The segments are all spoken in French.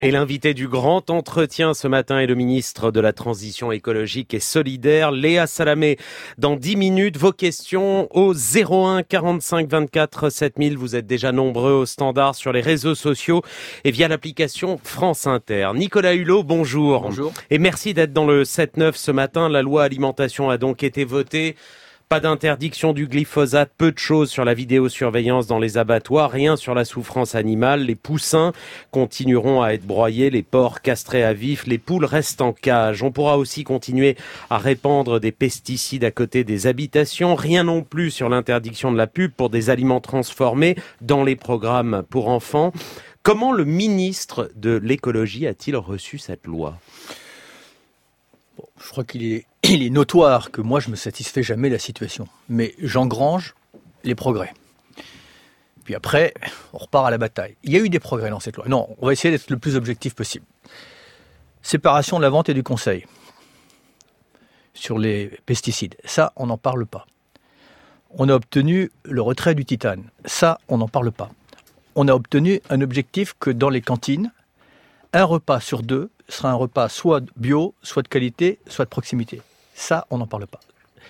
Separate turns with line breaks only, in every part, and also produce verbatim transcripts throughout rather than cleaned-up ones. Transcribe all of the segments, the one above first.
Et l'invité du grand entretien ce matin est le ministre de la Transition écologique et solidaire, Léa Salamé. Dans dix minutes, vos questions au zéro un quarante-cinq vingt-quatre sept mille. Vous êtes déjà nombreux au standard sur les réseaux sociaux et via l'application France Inter. Nicolas Hulot, bonjour.
Bonjour.
Et merci d'être dans le sept neuf ce matin. La loi alimentation a donc été votée. Pas d'interdiction du glyphosate, peu de choses sur la vidéosurveillance dans les abattoirs, rien sur la souffrance animale. Les poussins continueront à être broyés, les porcs castrés à vif, les poules restent en cage. On pourra aussi continuer à répandre des pesticides à côté des habitations. Rien non plus sur l'interdiction de la pub pour des aliments transformés dans les programmes pour enfants. Comment le ministre de l'écologie a-t-il reçu cette loi ?
Bon, je crois qu'il est, il est notoire que moi je me satisfais jamais de la situation, mais j'engrange les progrès. Puis après, on repart à la bataille. Il y a eu des progrès dans cette loi. Non, on va essayer d'être le plus objectif possible. Séparation de la vente et du conseil sur les pesticides. Ça, on n'en parle pas. On a obtenu le retrait du titane. Ça, on n'en parle pas. On a obtenu un objectif que dans les cantines, un repas sur deux sera un repas soit bio, soit de qualité, soit de proximité. Ça, on n'en parle pas.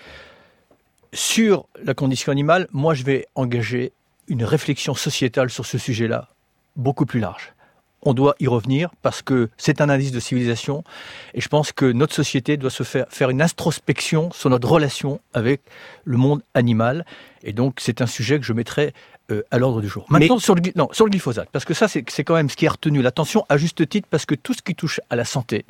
Sur la condition animale, moi, je vais engager une réflexion sociétale sur ce sujet-là, beaucoup plus large. On doit y revenir parce que c'est un indice de civilisation et je pense que notre société doit se faire, faire une introspection sur notre relation avec le monde animal. Et donc, c'est un sujet que je mettrai euh, à l'ordre du jour. Maintenant, Mais... sur, le, non, sur le glyphosate, parce que ça, c'est, c'est quand même ce qui a retenu l'attention à juste titre, parce que tout ce qui touche à la santé,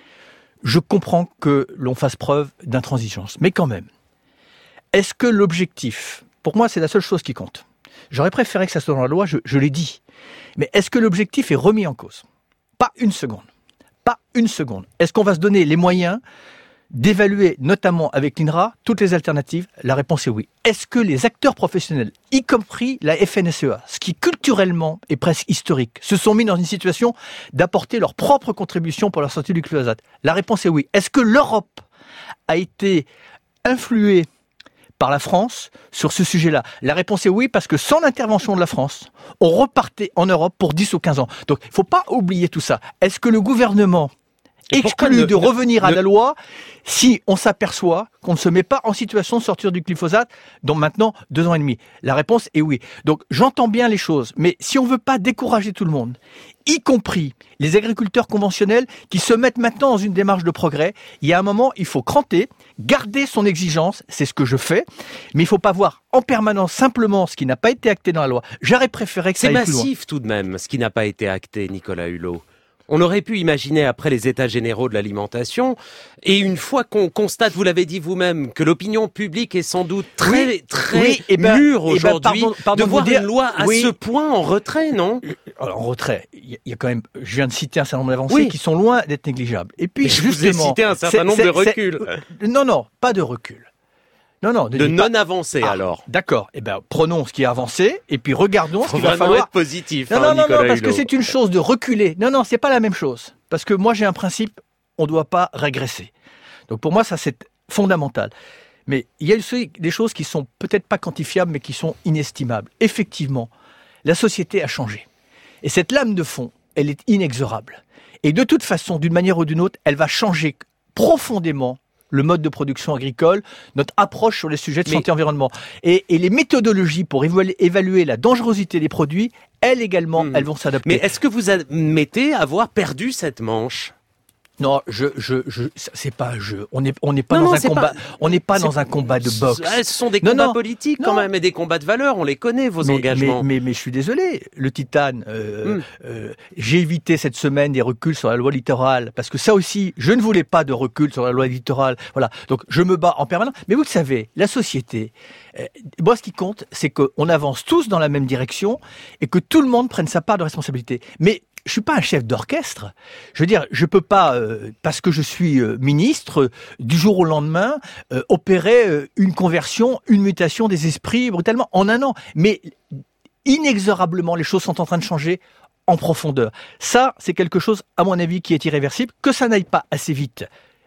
je comprends que l'on fasse preuve d'intransigeance. Mais quand même, est-ce que l'objectif, pour moi, c'est la seule chose qui compte. J'aurais préféré que ça soit dans la loi, je, je l'ai dit. Mais est-ce que l'objectif est remis en cause ? Pas une seconde. Pas une seconde. Est-ce qu'on va se donner les moyens d'évaluer, notamment avec l'I N R A, toutes les alternatives ? La réponse est oui. Est-ce que les acteurs professionnels, y compris la F N S E A, ce qui culturellement est presque historique, se sont mis dans une situation d'apporter leur propre contribution pour la sortie du glyphosate ? La réponse est oui. Est-ce que l'Europe a été influée par la France sur ce sujet-là ? La réponse est oui, parce que sans l'intervention de la France, on repartait en Europe pour dix ou quinze ans. Donc, il ne faut pas oublier tout ça. Est-ce que le gouvernement exclut de revenir à la loi si on s'aperçoit qu'on ne se met pas en situation de sortir du glyphosate dans maintenant deux ans et demi ? La réponse est oui. Donc, j'entends bien les choses, mais si on ne veut pas décourager tout le monde, y compris les agriculteurs conventionnels qui se mettent maintenant dans une démarche de progrès, il y a un moment, il faut cranter, garder son exigence, c'est ce que je fais, mais il ne faut pas voir en permanence simplement ce qui n'a pas été acté dans la loi. J'aurais préféré que ça aille plus loin.
C'est massif tout de même, ce qui n'a pas été acté, Nicolas Hulot. On aurait pu imaginer après les états généraux de l'alimentation, et une fois qu'on constate, vous l'avez dit vous-même, que l'opinion publique est sans doute très, oui, très oui, et ben, mûre aujourd'hui, et ben, pardon, pardon de voir dire, une loi à oui. ce point en retrait, non ?
Alors, en retrait, il y a quand même, je viens de citer un certain nombre d'avancées oui. qui sont loin d'être négligeables. Et puis,
je justement, vous ai cité un certain c'est, nombre c'est, de reculs.
Non, non, pas de recul. Non, non,
de non-avancé, ah, alors.
D'accord. Eh ben, prenons ce qui est avancé, et puis regardons
Faut
ce qu'il va falloir.
Être positif,
non,
hein,
non, non,
Nicolas
non, parce
Hulot.
que c'est une chose de reculer. Non, non, c'est pas la même chose. Parce que moi, j'ai un principe, on doit pas régresser. Donc, pour moi, ça, c'est fondamental. Mais il y a aussi des choses qui sont peut-être pas quantifiables, mais qui sont inestimables. Effectivement, la société a changé. Et cette lame de fond, elle est inexorable. Et de toute façon, d'une manière ou d'une autre, elle va changer profondément le mode de production agricole, notre approche sur les sujets de Mais... santé-environnement. Et, et les méthodologies pour évaluer, évaluer la dangerosité des produits, elles également, mmh. elles vont s'adapter.
Mais est-ce que vous admettez avoir perdu cette manche ?
Non, je, je, je, c'est pas un jeu. On n'est, on n'est pas non, dans non, un combat. Pas, on n'est pas dans un combat de boxe.
Ce sont des non, combats non, politiques non. quand même et des combats de valeurs. On les connaît, vos
mais,
engagements.
Mais, mais, mais je suis désolé. Le titane, euh, mm. euh, j'ai évité cette semaine des reculs sur la loi littorale parce que ça aussi, je ne voulais pas de recul sur la loi littorale. Voilà. Donc je me bats en permanence. Mais vous le savez, la société. Euh, moi, ce qui compte, c'est qu'on avance tous dans la même direction et que tout le monde prenne sa part de responsabilité. Mais je suis pas un chef d'orchestre. Je veux dire, je peux pas, euh, parce que je suis euh, ministre, euh, du jour au lendemain, euh, opérer euh, une conversion, une mutation des esprits brutalement en un an. Mais inexorablement, les choses sont en train de changer en profondeur. Ça, c'est quelque chose, à mon avis, qui est irréversible. Que ça n'aille pas assez vite,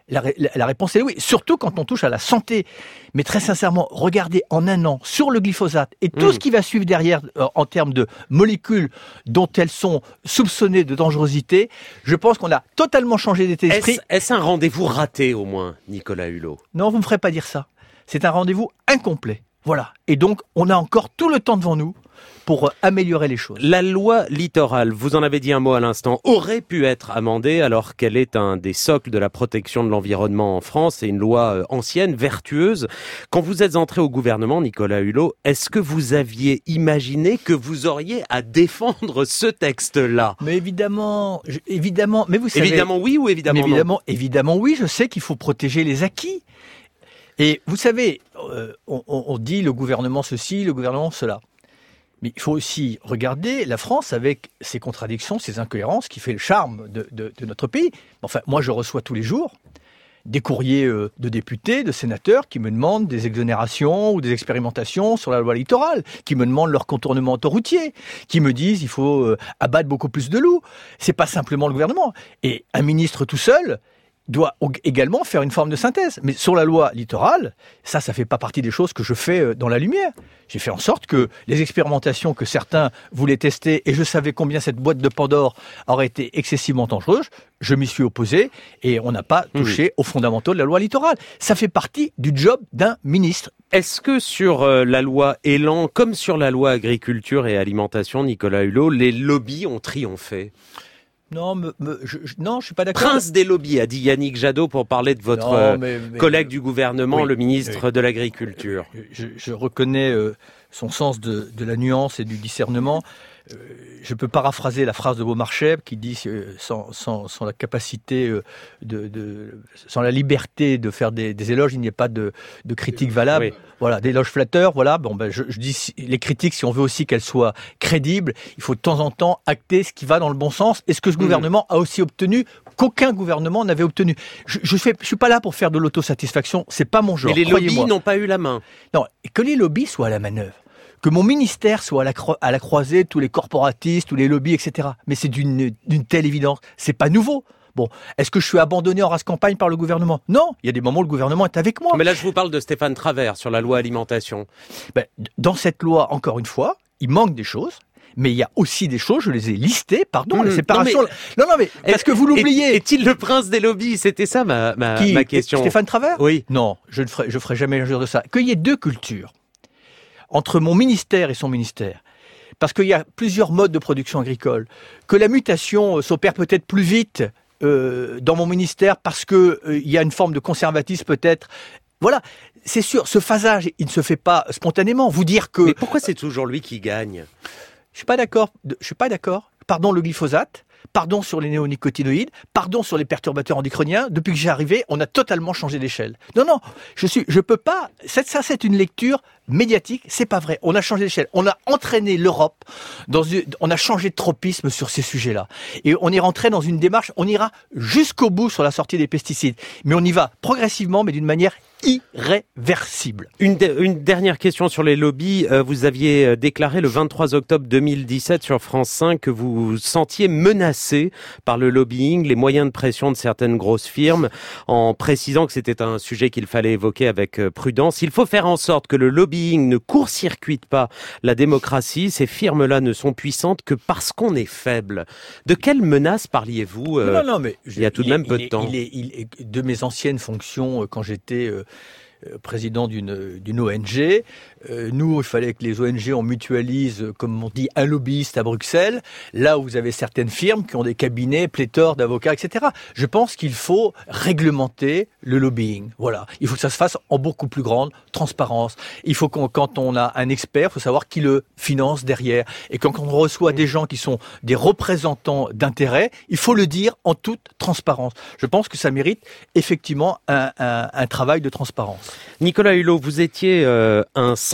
La, la, la réponse est oui, surtout quand on touche à la santé. Mais très sincèrement, regardez en un an sur le glyphosate et tout mmh. ce qui va suivre derrière euh, en termes de molécules dont elles sont soupçonnées de dangerosité, je pense qu'on a totalement changé d'état d'esprit.
Est-ce, est-ce un rendez-vous raté au moins, Nicolas Hulot ?
Non, vous ne me ferez pas dire ça. C'est un rendez-vous incomplet. Voilà. Et donc, on a encore tout le temps devant nous pour améliorer les choses.
La loi littorale, vous en avez dit un mot à l'instant, aurait pu être amendée alors qu'elle est un des socles de la protection de l'environnement en France. C'est une loi ancienne, vertueuse. Quand vous êtes entré au gouvernement, Nicolas Hulot, est-ce que vous aviez imaginé que vous auriez à défendre ce texte-là ?
Mais évidemment, je, évidemment, mais vous savez...
Évidemment oui ou évidemment
mais évidemment,
non ?
Évidemment oui, je sais qu'il faut protéger les acquis. Et vous savez, euh, on, on dit le gouvernement ceci, le gouvernement cela. Mais il faut aussi regarder la France avec ses contradictions, ses incohérences, qui fait le charme de, de, de notre pays. Enfin, moi, je reçois tous les jours des courriers de députés, de sénateurs qui me demandent des exonérations ou des expérimentations sur la loi littorale, qui me demandent leur contournement autoroutier, qui me disent il faut abattre beaucoup plus de loups. C'est pas simplement le gouvernement. Et un ministre tout seul doit également faire une forme de synthèse. Mais sur la loi littorale, ça, ça fait pas partie des choses que je fais dans la lumière. J'ai fait en sorte que les expérimentations que certains voulaient tester, et je savais combien cette boîte de Pandore aurait été excessivement dangereuse, je m'y suis opposé, et on n'a pas touché mmh. aux fondamentaux de la loi littorale. Ça fait partie du job d'un ministre.
Est-ce que sur euh, la loi Elan, comme sur la loi agriculture et alimentation, Nicolas Hulot, les lobbies ont triomphé ?
Non, me, me, je, je, non, je suis pas d'accord.
Prince des lobbies, a dit Yannick Jadot pour parler de votre non, mais, mais, collègue du gouvernement, oui, le ministre oui. de l'Agriculture.
Je, je reconnais euh, son sens de, de la nuance et du discernement. Euh, je peux paraphraser la phrase de Beaumarchais qui dit euh, sans, sans, sans la capacité euh, de, de, sans la liberté de faire des, des éloges, il n'y a pas de, de critique valable. Oui. Voilà, d'éloges flatteurs. Voilà, bon ben je, je dis les critiques, si on veut aussi qu'elles soient crédibles, il faut de temps en temps acter ce qui va dans le bon sens et ce que ce mmh. gouvernement a aussi obtenu qu'aucun gouvernement n'avait obtenu. Je, je fais, je suis pas là pour faire de l'autosatisfaction, c'est pas mon genre.
Mais les lobbies n'ont pas eu la main.
Non, que les lobbies soient à la manœuvre. Que mon ministère soit à la, cro- à la croisée de tous les corporatistes, tous les lobbies, et cetera. Mais c'est d'une, d'une telle évidence. C'est pas nouveau. Bon, est-ce que je suis abandonné en race campagne par le gouvernement ? Non, il y a des moments où le gouvernement est avec moi.
Mais là, je vous parle de Stéphane Travert sur la loi alimentation.
Ben, dans cette loi, encore une fois, il manque des choses. Mais il y a aussi des choses, je les ai listées, pardon, mmh, la séparation... Non, mais, non, non, mais parce que vous l'oubliez.
Est, est-il le prince des lobbies ? C'était ça ma, ma,
Qui,
ma question.
Stéphane Travert ?
Oui.
Non, je ne ferai, je ferai jamais l'injure de ça. Qu'il y ait deux cultures entre mon ministère et son ministère, parce qu'il y a plusieurs modes de production agricole, que la mutation s'opère peut-être plus vite euh, dans mon ministère parce qu'il euh, y a une forme de conservatisme peut-être. Voilà, c'est sûr, ce phasage, il ne se fait pas spontanément. Vous dire que...
Mais pourquoi c'est toujours lui qui gagne ?
Je suis pas d'accord. Je suis pas d'accord. Pardon le glyphosate. Pardon sur les néonicotinoïdes, pardon sur les perturbateurs endocriniens. Depuis que j'ai arrivé, on a totalement changé d'échelle. Non, non, je suis, je peux pas. Ça, ça c'est une lecture médiatique. C'est pas vrai. On a changé d'échelle. On a entraîné l'Europe dans une, on a changé de tropisme sur ces sujets-là. Et on est rentré dans une démarche. On ira jusqu'au bout sur la sortie des pesticides, mais on y va progressivement, mais d'une manière irréversible.
Une, de, une dernière question sur les lobbies. Euh, vous aviez déclaré le vingt-trois octobre deux mille dix-sept sur France cinq que vous vous sentiez menacé par le lobbying, les moyens de pression de certaines grosses firmes, en précisant que c'était un sujet qu'il fallait évoquer avec prudence. Il faut faire en sorte que le lobbying ne court-circuite pas la démocratie. Ces firmes-là ne sont puissantes que parce qu'on est faible. De quelle menace parliez-vous euh,
non, non, mais
il y a tout de même
est,
peu de
est,
temps
il est, il est, De mes anciennes fonctions, quand j'étais... Euh, président d'une, d'une O N G. Euh, nous, il fallait que les O N G, on mutualise, comme on dit, un lobbyiste à Bruxelles, là où vous avez certaines firmes qui ont des cabinets, pléthore d'avocats, et cetera. Je pense qu'il faut réglementer le lobbying. Voilà. Il faut que ça se fasse en beaucoup plus grande transparence. Il faut qu'on, quand on a un expert, il faut savoir qui le finance derrière. Et quand on reçoit des gens qui sont des représentants d'intérêt, il faut le dire en toute transparence. Je pense que ça mérite effectivement un, un, un travail de transparence.
Nicolas Hulot, vous étiez euh, un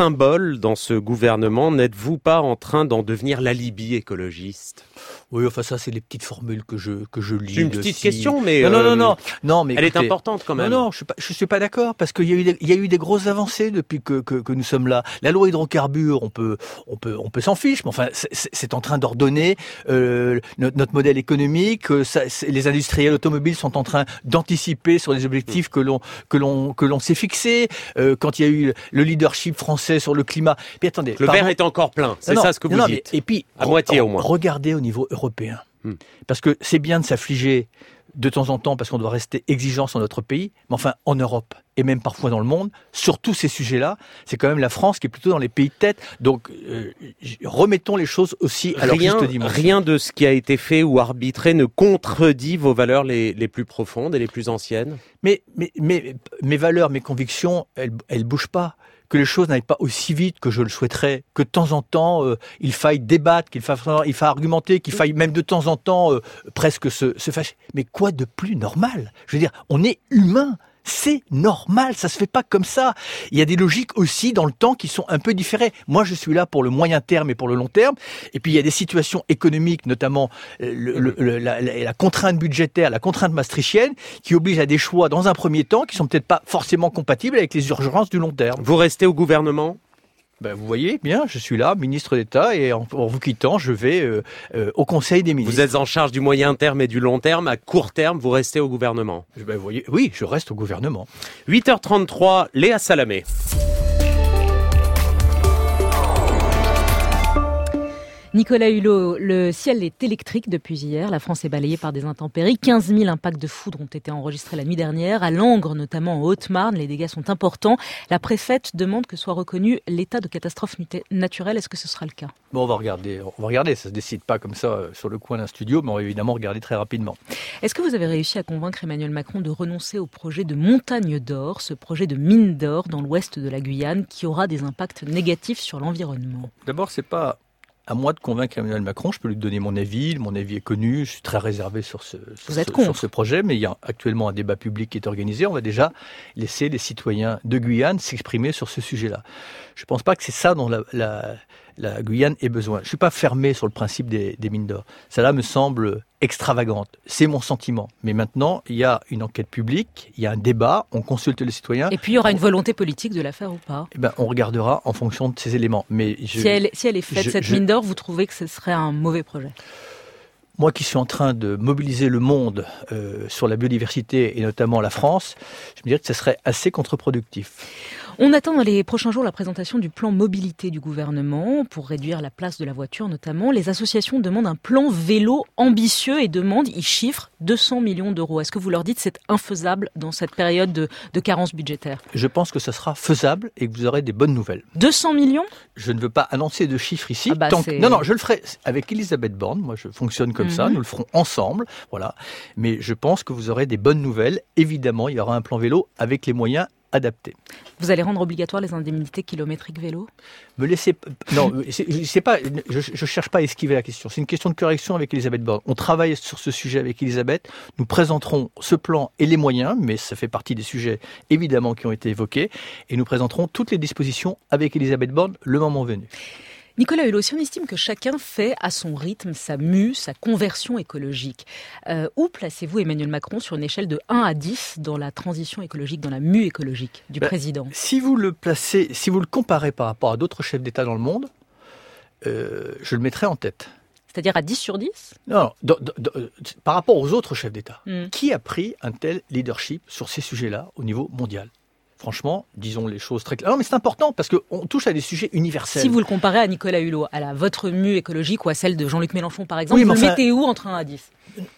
symbole dans ce gouvernement. N'êtes-vous pas en train d'en devenir l'alibi écologiste ?
Oui, enfin ça, c'est les petites formules que je que je lis.
C'est une petite
si...
question, mais
non, non, non,
euh,
non, non, mais
elle
écoutez,
est importante quand même.
Non, non, je suis pas, je suis pas d'accord parce qu'il y a eu, des, il y a eu des grosses avancées depuis que, que que nous sommes là. La loi hydrocarbures, on peut, on peut, on peut s'en fiche, mais enfin, c'est, c'est en train d'ordonner euh, notre, notre modèle économique. Ça, les industriels automobiles sont en train d'anticiper sur les objectifs que l'on que l'on que l'on s'est fixés. Euh, quand il y a eu le leadership français sur le climat. Puis attendez,
le
pardon,
verre est encore plein. C'est
non,
ça ce que vous
non,
dites.
Mais, et puis
à moitié au moins.
Regardez au niveau européen.
Hmm.
Parce que c'est bien de s'affliger de temps en temps parce qu'on doit rester exigeant sur notre pays, mais enfin en Europe et même parfois dans le monde, sur tous ces sujets-là, c'est quand même la France qui est plutôt dans les pays de tête. Donc euh, remettons les choses aussi à leur
rien,
juste dimension.
Rien de ce qui a été fait ou arbitré ne contredit vos valeurs les, les plus profondes et les plus anciennes.
Mais, mais, mais mes valeurs, mes convictions, elles elles bougent pas. Que les choses n'aillent pas aussi vite que je le souhaiterais, que de temps en temps euh, il faille débattre, qu'il faille, il faille argumenter, qu'il faille même de temps en temps euh, presque se, se fâcher. Mais quoi de plus normal ? Je veux dire, on est humain. C'est normal, ça se fait pas comme ça. Il y a des logiques aussi dans le temps qui sont un peu différées. Moi, je suis là pour le moyen terme et pour le long terme. Et puis, il y a des situations économiques, notamment le, le, le, la, la, la contrainte budgétaire, la contrainte maastrichtienne, qui oblige à des choix dans un premier temps qui sont peut-être pas forcément compatibles avec les urgences du long terme.
Vous restez au gouvernement ?
Ben, vous voyez bien, je suis là, ministre d'État, et en, en vous quittant, je vais euh, euh, au Conseil des ministres.
Vous êtes en charge du moyen terme et du long terme. À court terme, vous restez au gouvernement.
Ben, vous voyez, oui, je reste au gouvernement.
huit heures trente-trois, Léa Salamé.
Nicolas Hulot, le ciel est électrique depuis hier. La France est balayée par des intempéries. quinze mille impacts de foudre ont été enregistrés la nuit dernière. À Langres, notamment en Haute-Marne, les dégâts sont importants. La préfète demande que soit reconnu l'état de catastrophe naturelle. Est-ce que ce sera le cas ?
Bon, on va regarder. On va regarder. Ça se décide pas comme ça sur le coin d'un studio, mais on va évidemment regarder très rapidement.
Est-ce que vous avez réussi à convaincre Emmanuel Macron de renoncer au projet de montagne d'or, ce projet de mine d'or dans l'ouest de la Guyane, qui aura des impacts négatifs sur l'environnement ?
D'abord, c'est pas à moi de convaincre Emmanuel Macron, je peux lui donner mon avis, mon avis est connu, je suis très réservé sur ce, sur, ce, sur ce projet, mais il y a actuellement un débat public qui est organisé, on va déjà laisser les citoyens de Guyane s'exprimer sur ce sujet-là. Je ne pense pas que c'est ça dont la, la, la Guyane ait besoin. Je ne suis pas fermé sur le principe des, des mines d'or. Ça me semble extravagante, c'est mon sentiment. Mais maintenant, il y a une enquête publique, il y a un débat, on consulte les citoyens.
Et puis il y aura une volonté politique de la faire ou pas ?
Eh ben, on regardera en fonction de ces éléments. Mais je,
si, elle, si elle est faite,
je,
cette
je,
mine d'or, vous trouvez que ce serait un mauvais projet ?
Moi qui suis en train de mobiliser le monde euh, sur la biodiversité et notamment la France, je me dirais que ce serait assez contre-productif.
On attend dans les prochains jours la présentation du plan mobilité du gouvernement pour réduire la place de la voiture notamment. Les associations demandent un plan vélo ambitieux et demandent, ils chiffrent deux cents millions d'euros. Est-ce que vous leur dites que c'est infaisable dans cette période de, de carence budgétaire ?
Je pense que ce sera faisable et que vous aurez des bonnes nouvelles.
deux cents millions ?
Je ne veux pas annoncer de chiffres ici.
Ah bah
tant
c'est...
que... Non, non, je le ferai avec Elisabeth Borne. Moi, je fonctionne comme mm-hmm. ça. Nous le ferons ensemble. Voilà. Mais je pense que vous aurez des bonnes nouvelles. Évidemment, il y aura un plan vélo avec les moyens adaptés.
Vous allez rendre obligatoire les indemnités kilométriques vélo ?
Me laissez non, c'est, c'est pas. Je, je cherche pas à esquiver la question. C'est une question de correction avec Elisabeth Borne. On travaille sur ce sujet avec Elisabeth. Nous présenterons ce plan et les moyens, mais ça fait partie des sujets évidemment qui ont été évoqués, et nous présenterons toutes les dispositions avec Elisabeth Borne le moment venu.
Nicolas Hulot, si on estime que chacun fait à son rythme sa mue, sa conversion écologique, euh, où placez-vous Emmanuel Macron sur une échelle de un à dix dans la transition écologique, dans la mue écologique du ben, président ?
Si vous le placez, si vous le comparez par rapport à d'autres chefs d'État dans le monde, euh, je le mettrai en tête.
C'est-à-dire à dix sur dix ?
Non, non d- d- d- par rapport aux autres chefs d'État.
Mm.
Qui a pris un tel leadership sur ces sujets-là au niveau mondial ? Franchement, disons les choses très claires. Non, mais c'est important parce qu'on touche à des sujets universels.
Si vous le comparez à Nicolas Hulot, à la votre mue écologique ou à celle de Jean-Luc Mélenchon, par exemple,
oui,
vous
enfin,
le mettez où entre un à dix ?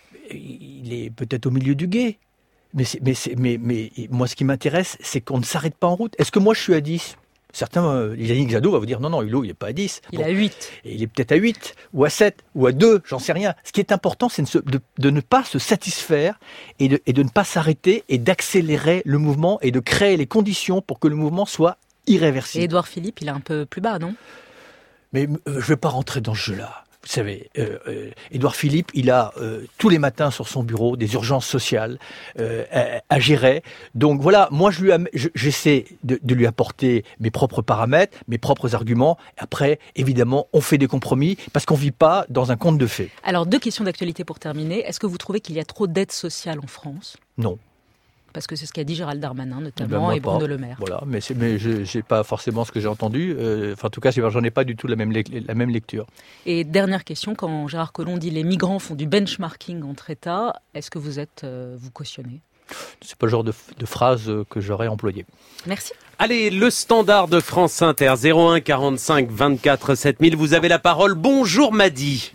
Il est peut-être au milieu du gué. Mais, c'est, mais, c'est, mais, mais moi, ce qui m'intéresse, c'est qu'on ne s'arrête pas en route. Est-ce que moi, je suis à dix ? Certains, euh, Yannick Jadot va vous dire non, non, Hulot, il n'est pas à dix.
Il
bon.
est à huit.
Et il est peut-être à huit, ou à sept, ou à deux, j'en sais rien. Ce qui est important, c'est de, se, de, de ne pas se satisfaire et de, et de ne pas s'arrêter et d'accélérer le mouvement et de créer les conditions pour que le mouvement soit irréversible.
Et Édouard Philippe, il est un peu plus bas, non ?
Mais euh, je ne vais pas rentrer dans ce jeu-là. Vous savez, euh, euh, Édouard Philippe, il a euh, tous les matins sur son bureau des urgences sociales euh, à, à gérer. Donc voilà, moi je lui am- je, j'essaie de, de lui apporter mes propres paramètres, mes propres arguments. Après, évidemment, on fait des compromis parce qu'on vit pas dans un conte de fées.
Alors, deux questions d'actualité pour terminer. Est-ce que vous trouvez qu'il y a trop d'aide sociale en France ?
Non.
Parce que c'est ce qu'a dit Gérald Darmanin,
Ben
notamment,
moi
et Bruno
pas.
Le Maire.
Voilà, mais, c'est, mais je n'ai pas forcément ce que j'ai entendu. Euh, enfin, en tout cas, c'est, j'en ai pas du tout la même, lec- la même lecture.
Et dernière question, quand Gérard Collomb dit les migrants font du benchmarking entre États, est-ce que vous êtes, euh, vous cautionnez ?
C'est pas le genre de, de phrase que j'aurais employée.
Merci.
Allez, le standard de France Inter, zéro un quarante-cinq vingt-quatre sept mille. Vous avez la parole. Bonjour Madi.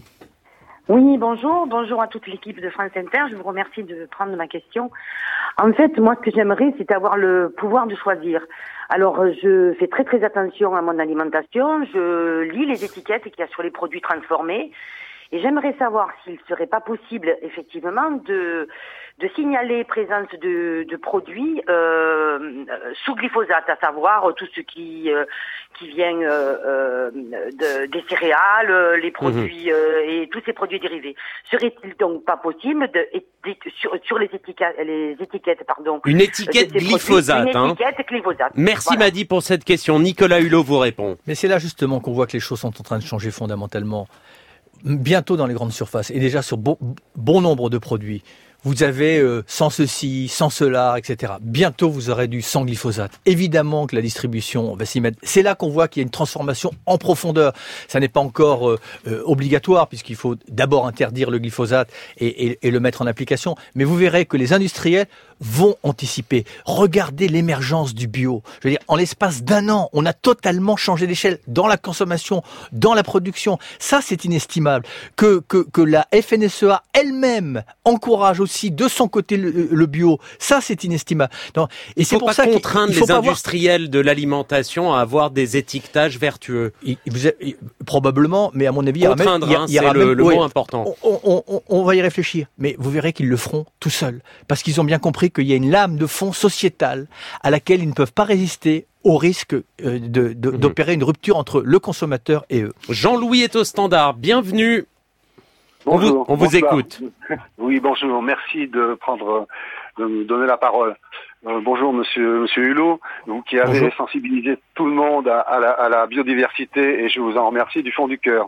Oui, bonjour. Bonjour à toute l'équipe de France Inter. Je vous remercie de prendre ma question. En fait, moi, ce que j'aimerais, c'est avoir le pouvoir de choisir. Alors, je fais très très attention à mon alimentation. Je lis les étiquettes qu'il y a sur les produits transformés. Et j'aimerais savoir s'il serait pas possible, effectivement, de de signaler présence de, de produits euh, sous glyphosate, à savoir tout ce qui euh, qui vient euh, euh, de, des céréales, les produits euh, et tous ces produits dérivés. Serait-il donc pas possible de, de sur, sur les étiquettes, les étiquettes, pardon,
une étiquette glyphosate,
produits, une
hein.
étiquette glyphosate.
Merci
Voilà.
Madi pour cette question. Nicolas Hulot vous répond.
Mais c'est là justement qu'on voit que les choses sont en train de changer fondamentalement. Bientôt dans les grandes surfaces, et déjà sur bon, bon nombre de produits, vous avez euh, sans ceci, sans cela, et cetera. Bientôt, vous aurez du sans glyphosate. Évidemment que la distribution va s'y mettre. C'est là qu'on voit qu'il y a une transformation en profondeur. Ça n'est pas encore euh, euh, obligatoire, puisqu'il faut d'abord interdire le glyphosate et, et, et le mettre en application. Mais vous verrez que les industriels vont anticiper. Regardez l'émergence du bio. Je veux dire, en l'espace d'un an, on a totalement changé d'échelle dans la consommation, dans la production. Ça, c'est inestimable. Que, que, que la F N S E A elle-même encourage aussi de son côté le, le bio, ça, c'est inestimable. Donc, et
il
c'est
faut
pour
pas
ça
contraindre
qu'il faut
les
pas
industriels avoir... de l'alimentation à avoir des étiquetages vertueux.
Il, vous avez, probablement, mais à mon avis,
contraindre,
il y aura même, il y,
hein,
il y aura
c'est le,
même,
le
ouais,
mot important.
On, on, on, on va y réfléchir, mais vous verrez qu'ils le feront tout seuls, parce qu'ils ont bien compris qu'il y a une lame de fond sociétale à laquelle ils ne peuvent pas résister au risque de, de, mmh. d'opérer une rupture entre le consommateur et eux.
Jean-Louis est au standard, bienvenue.
Bonjour.
On vous, on vous écoute.
Oui, bonjour. Merci de prendre, de me donner la parole. Euh, bonjour, monsieur, monsieur Hulot, vous qui avez bonjour. sensibilisé tout le monde à, à, la, à la biodiversité, et je vous en remercie du fond du cœur.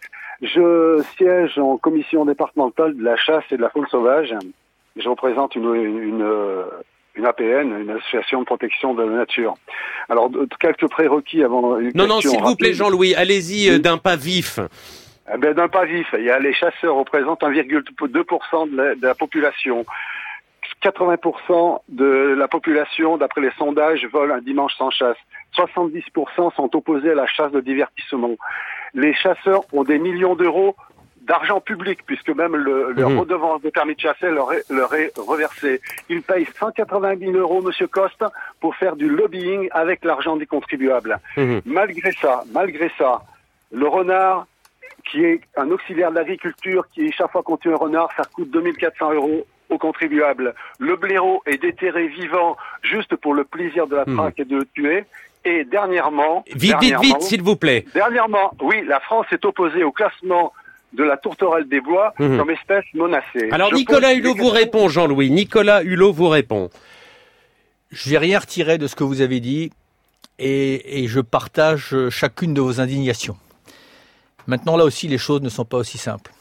Je siège en commission départementale de la chasse et de la faune sauvage. Je représente une, une, une A P N, une association de protection de la nature. Alors, quelques prérequis avant une
Non, non, s'il
rapide.
vous plaît, Jean-Louis, allez-y oui. d'un pas vif.
Eh ben, d'un pas vif. Il y a les chasseurs représentent un virgule deux pour cent de la, de la population. quatre-vingts pour cent de la population, d'après les sondages, vole un dimanche sans chasse. soixante-dix pour cent sont opposés à la chasse de divertissement. Les chasseurs ont des millions d'euros d'argent public, puisque même le, le mmh. redevance de permis de chasser leur est, leur est reversée. Ils payent cent quatre-vingt mille euros, monsieur Coste, pour faire du lobbying avec l'argent des contribuables. Mmh. Malgré ça, malgré ça, le renard, qui est un auxiliaire de l'agriculture, qui chaque fois qu'on tue un renard, ça coûte deux mille quatre cents euros aux contribuables. Le blaireau est déterré vivant juste pour le plaisir de la traque mmh. et de le tuer. Et dernièrement...
Vite,
dernièrement,
vite, vite, s'il vous plaît.
Dernièrement, oui, la France est opposée au classement de la tourterelle des bois mmh. comme espèce menacée.
Alors, Je Nicolas Hulot vous répond, Jean-Louis. Nicolas Hulot vous répond.
Je n'ai rien retiré de ce que vous avez dit et, et je partage chacune de vos indignations. Maintenant, là aussi, les choses ne sont pas aussi simples.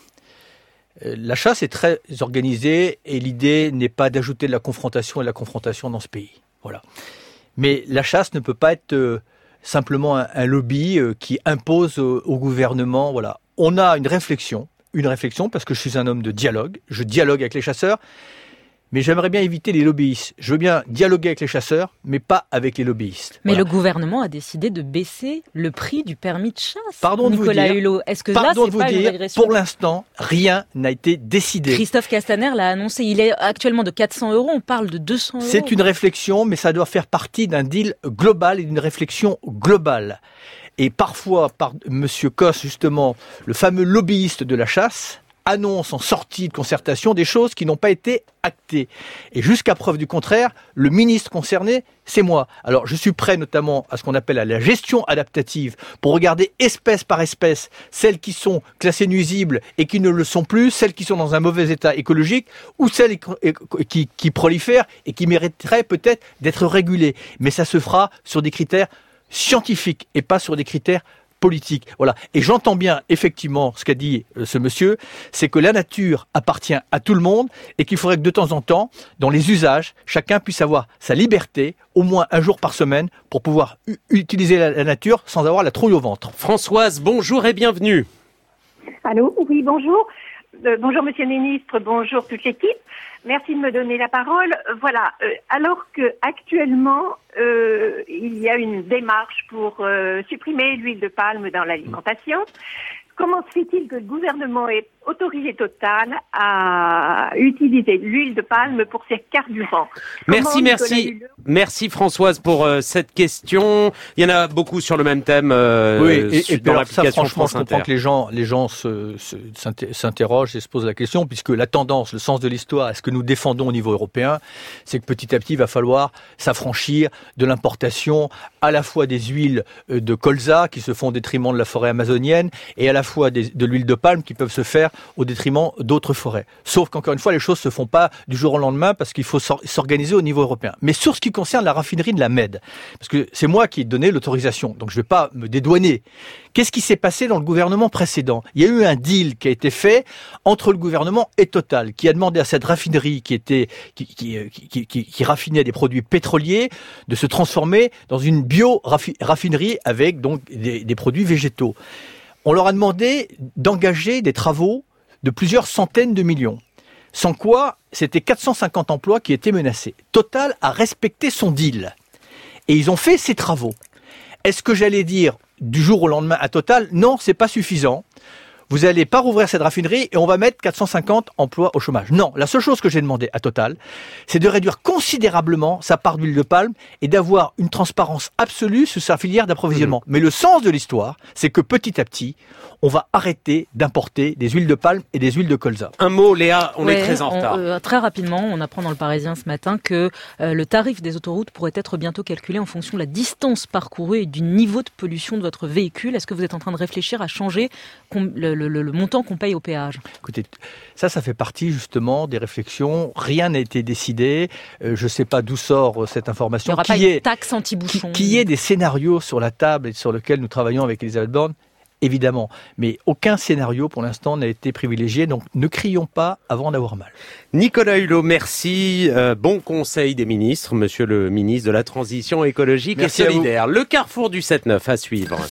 La chasse est très organisée et l'idée n'est pas d'ajouter de la confrontation et de la confrontation dans ce pays. Voilà. Mais la chasse ne peut pas être euh, simplement un, un lobby euh, qui impose au, au gouvernement. Voilà. On a une réflexion, une réflexion parce que je suis un homme de dialogue. Je dialogue avec les chasseurs. Mais j'aimerais bien éviter les lobbyistes. Je veux bien dialoguer avec les chasseurs, mais pas avec les lobbyistes.
Mais
voilà.
le gouvernement a décidé de baisser le prix du permis de chasse.
Pardon
Nicolas
de vous dire,
Hulot, est-ce que
pardon
là, c'est
de vous
pas
dire,
une régression?
Pour l'instant, rien n'a été décidé.
Christophe Castaner l'a annoncé. Il est actuellement de quatre cents euros. On parle de deux cents euros.
C'est une réflexion, mais ça doit faire partie d'un deal global et d'une réflexion globale. Et parfois, par Monsieur Cosse, justement, le fameux lobbyiste de la chasse, annonce en sortie de concertation des choses qui n'ont pas été actées. Et jusqu'à preuve du contraire, le ministre concerné, c'est moi. Alors je suis prêt notamment à ce qu'on appelle à la gestion adaptative pour regarder espèce par espèce celles qui sont classées nuisibles et qui ne le sont plus, celles qui sont dans un mauvais état écologique ou celles qui, qui prolifèrent et qui mériteraient peut-être d'être régulées. Mais ça se fera sur des critères scientifiques et pas sur des critères politique. Voilà. Et j'entends bien, effectivement, ce qu'a dit euh, ce monsieur, c'est que la nature appartient à tout le monde et qu'il faudrait que de temps en temps, dans les usages, chacun puisse avoir sa liberté, au moins un jour par semaine, pour pouvoir u- utiliser la, la nature sans avoir la trouille au ventre.
Françoise, bonjour et bienvenue.
Allô, oui, bonjour. Euh, bonjour, monsieur le ministre, bonjour toute l'équipe. Merci de me donner la parole. Voilà, euh, alors que actuellement euh, il y a une démarche pour euh, supprimer l'huile de palme dans l'alimentation, comment se fait-il que le gouvernement ait autorisé Total à utiliser l'huile de palme pour ses carburants?
Merci,
Comment
merci.
Nicolas Hulot...
Merci Françoise pour euh, cette question. Il y en a beaucoup sur le même thème euh,
oui, et, et
dans
alors, ça,
l'application
franchement,
France
je comprends
Inter.
que les gens, les gens se, se, s'interrogent et se posent la question, puisque la tendance, le sens de l'histoire, et ce que nous défendons au niveau européen, c'est que petit à petit, il va falloir s'affranchir de l'importation à la fois des huiles de colza qui se font au détriment de la forêt amazonienne et à la fois des, de l'huile de palme qui peuvent se faire au détriment d'autres forêts. Sauf qu'encore une fois, les choses se font pas du jour au lendemain parce qu'il faut s'organiser au niveau européen. Mais sur ce qui concerne la raffinerie de la Med, parce que c'est moi qui ai donné l'autorisation, donc je vais pas me dédouaner. Qu'est-ce qui s'est passé dans le gouvernement précédent? Il y a eu un deal qui a été fait entre le gouvernement et Total, qui a demandé à cette raffinerie qui était qui qui qui, qui, qui raffinait des produits pétroliers de se transformer dans une bio-raffinerie avec donc des, des produits végétaux. On leur a demandé d'engager des travaux de plusieurs centaines de millions. Sans quoi, c'était quatre cent cinquante emplois qui étaient menacés. Total a respecté son deal. Et ils ont fait ces travaux. Est-ce que j'allais dire du jour au lendemain à Total? Non, c'est pas suffisant. Vous allez pas rouvrir cette raffinerie et on va mettre quatre cent cinquante emplois au chômage. Non, la seule chose que j'ai demandé à Total, c'est de réduire considérablement sa part d'huile de palme et d'avoir une transparence absolue sur sa filière d'approvisionnement. Mmh. Mais le sens de l'histoire, c'est que petit à petit, on va arrêter d'importer des huiles de palme et des huiles de colza.
Un mot, Léa, on
ouais,
est très en retard.
On, euh, très rapidement, on apprend dans le Parisien ce matin que euh, le tarif des autoroutes pourrait être bientôt calculé en fonction de la distance parcourue et du niveau de pollution de votre véhicule. Est-ce que vous êtes en train de réfléchir à changer com- le, le, le, le montant qu'on paye au péage?
Écoutez, ça, ça fait partie justement des réflexions. Rien n'a été décidé. Euh, je ne sais pas d'où sort euh, cette information.
Il n'y aura
qui
pas
est,
une taxe anti-bouchon.
Qui, qui est des scénarios sur la table et sur lesquels nous travaillons avec Elisabeth Borne. Évidemment, mais aucun scénario pour l'instant n'a été privilégié, donc ne crions pas avant d'avoir mal.
Nicolas Hulot, merci. Euh, bon conseil des ministres, monsieur le ministre de la Transition écologique
merci
et solidaire. Le carrefour du sept neuf à suivre.